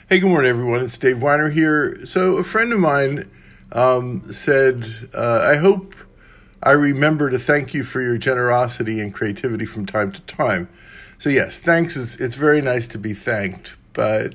Hey, good morning, everyone. It's Dave Weiner here. So, a friend of mine said, I hope I remember to thank you for your generosity and creativity from time to time. So, yes, thanks. It's very nice to be thanked, but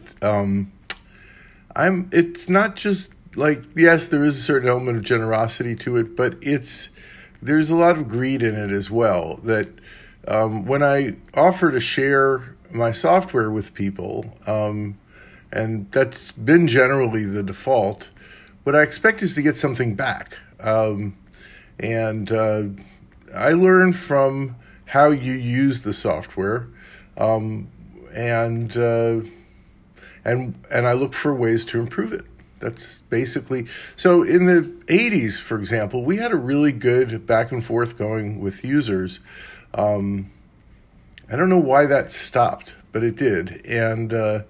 it's not just like, yes, there is a certain element of generosity to it, but there's a lot of greed in it as well. That when I offer to share my software with people, and that's been generally the default, what I expect is to get something back. And I learn from how you use the software, and I look for ways to improve it. That's basically, so in the 80s, for example, we had a really good back and forth going with users. I don't know why that stopped, but it did. And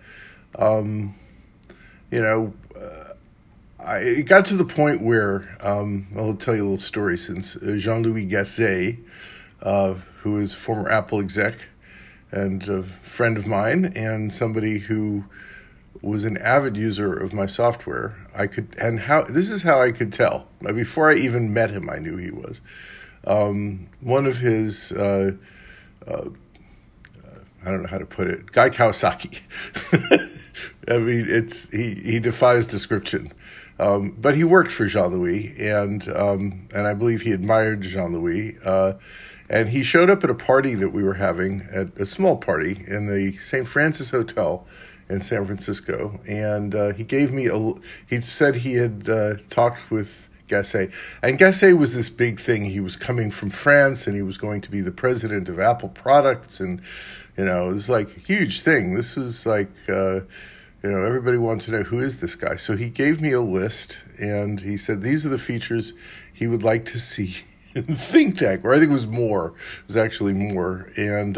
it got to the point where, I'll tell you a little story, since Jean-Louis Gasset, who is a former Apple exec and a friend of mine and somebody who was an avid user of my software, this is how I could tell. Before I even met him, I knew he was. One of his, I don't know how to put it, Guy Kawasaki. I mean, he defies description. But he worked for Jean-Louis, and I believe he admired Jean-Louis. And he showed up at a party that we were having, at a small party in the St. Francis Hotel in San Francisco. And he said he had talked with Gasset. And Gasset was this big thing. He was coming from France, and he was going to be the president of Apple products. And, it was like a huge thing. This was like... everybody wanted to know, who is this guy? So he gave me a list, and he said, these are the features he would like to see in ThinkTank, or I think it was more. It was actually more. And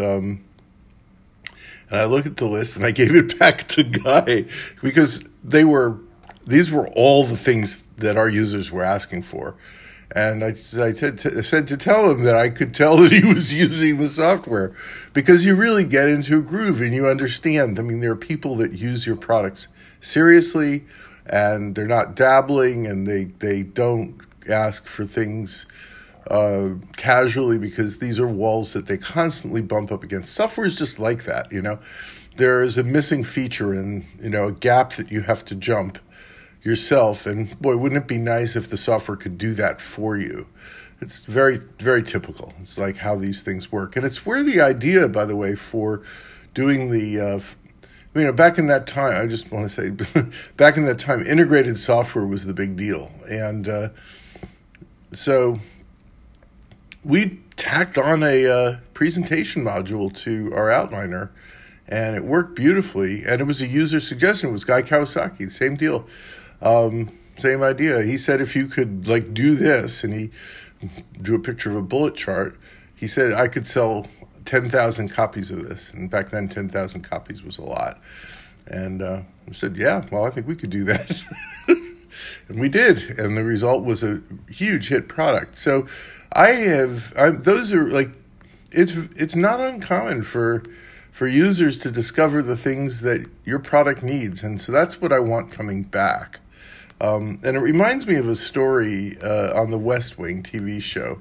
I looked at the list, and I gave it back to Guy, because these were all the things that our users were asking for. And I said to tell him that I could tell that he was using the software, because you really get into a groove and you understand. I mean, there are people that use your products seriously, and they're not dabbling, and they don't ask for things casually, because these are walls that they constantly bump up against. Software is just like that, There is a missing feature and, a gap that you have to jump yourself, and boy, wouldn't it be nice if the software could do that for you? It's very, very typical. It's like how these things work, and it's where the idea, by the way, for doing the, back in that time, I just want to say, back in that time, integrated software was the big deal, and so we tacked on a presentation module to our outliner, and it worked beautifully, and it was a user suggestion. It was Guy Kawasaki, same deal. Same idea. He said, if you could do this, and he drew a picture of a bullet chart. He said I could sell 10,000 copies of this. And back then, 10,000 copies was a lot. And I said, yeah, well, I think we could do that. And we did. And the result was a huge hit product. So those are it's not uncommon for users to discover the things that your product needs. And so that's what I want coming back. And it reminds me of a story on the West Wing TV show.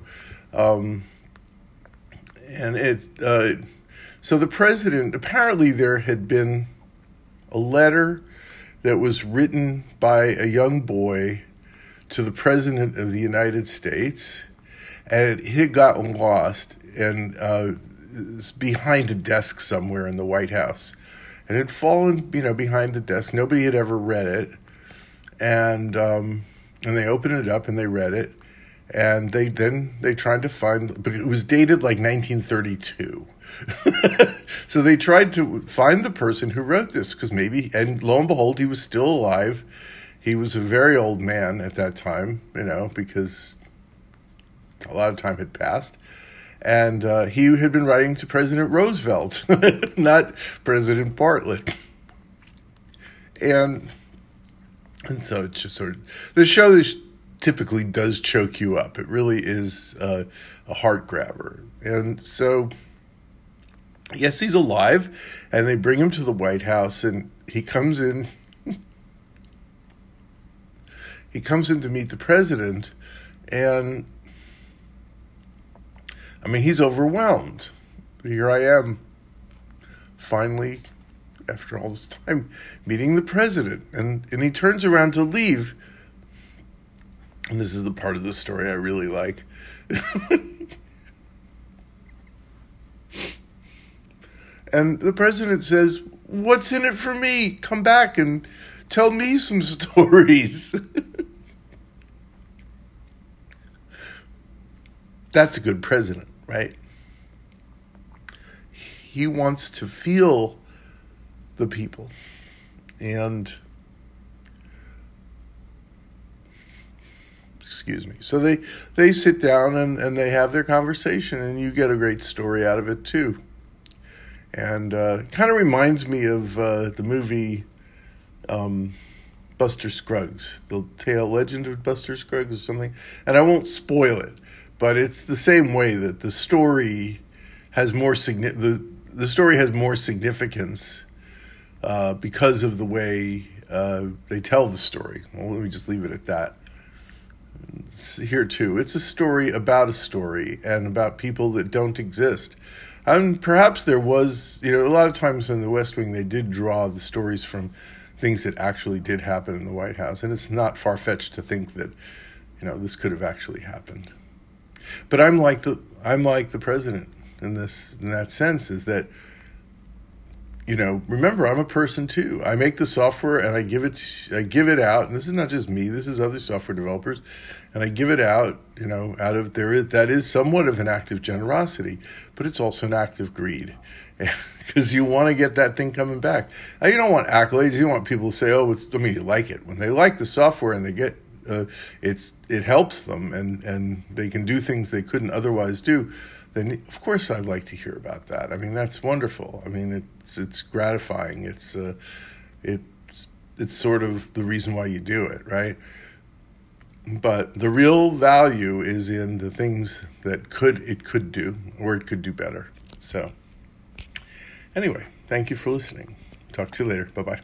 So the president, apparently there had been a letter that was written by a young boy to the president of the United States, and it had gotten lost and it's behind a desk somewhere in the White House. And it had fallen, behind the desk. Nobody had ever read it. And they opened it up and they read it, and they tried to find, but it was dated 1932. So they tried to find the person who wrote this, because and lo and behold, he was still alive. He was a very old man at that time, because a lot of time had passed. And he had been writing to President Roosevelt, not President Bartlett. And so it's just sort of, the show typically does choke you up. It really is a heart grabber. And so, yes, he's alive, and they bring him to the White House, and he comes in he comes in to meet the president, and I mean, he's overwhelmed. Here I am, finally, after all this time, meeting the president. And he turns around to leave. And this is the part of the story I really like. And the president says, "What's in it for me? Come back and tell me some stories." That's a good president, right? He wants to feel the people. And, excuse me. So they sit down and they have their conversation, and you get a great story out of it too. And it kind of reminds me of the movie Buster Scruggs, the legend of Buster Scruggs or something. And I won't spoil it, but it's the same way that the story has more the story has more significance because of the way they tell the story. Well, let me just leave it at that. Here too, it's a story about a story and about people that don't exist. And perhaps there was, a lot of times in the West Wing, they did draw the stories from things that actually did happen in the White House. And it's not far-fetched to think that, this could have actually happened. But I'm like the president in that sense, is that, remember, I'm a person too. I make the software and I give it out. And this is not just me, this is other software developers. And I give it out, out of that is somewhat of an act of generosity, but it's also an act of greed, because you want to get that thing coming back. Now, you don't want accolades. You don't want people to say, you like it. When they like the software and they get, it helps them and they can do things they couldn't otherwise do, then of course I'd like to hear about that. I mean, that's wonderful. I mean, it's gratifying. It's sort of the reason why you do it, right? But the real value is in the things that it could do, or it could do better. So anyway, thank you for listening. Talk to you later. Bye-bye.